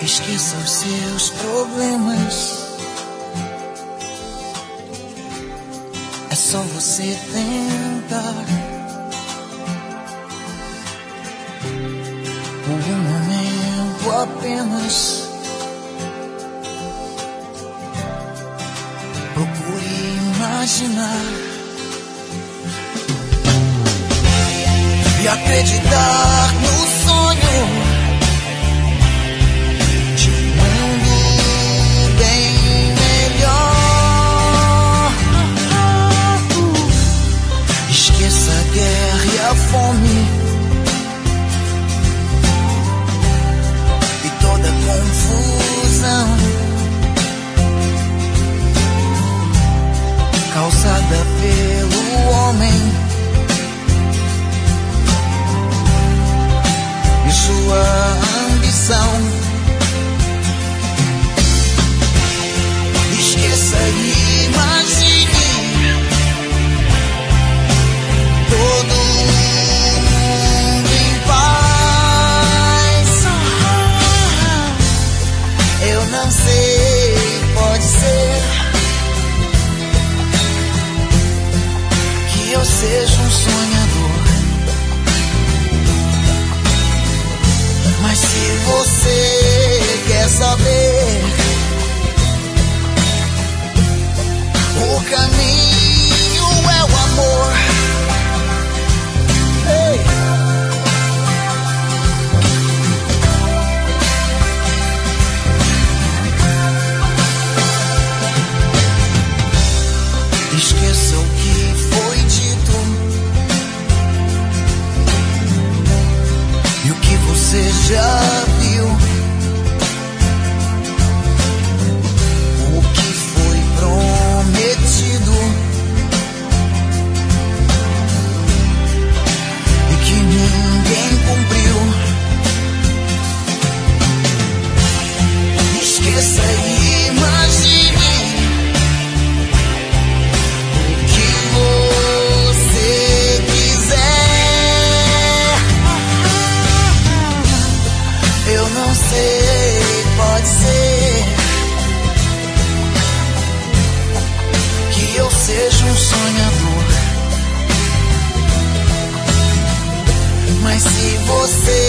Esqueça os seus problemas. É só você tentar. Por um momento apenas. Procure imaginar e acreditar no sonho. A fome e toda confusão causada pelo homem e sua ambição. Esqueça e imagine todo mundo em paz. Eu não sei, pode ser que eu seja um sonhador, mas se você quer saber o caminho é o amor. Esqueça o que foi dito e o que você já viu, o que foi prometido e que ninguém cumpriu. Esqueça e imagine pode ser que eu seja um sonhador, mas se você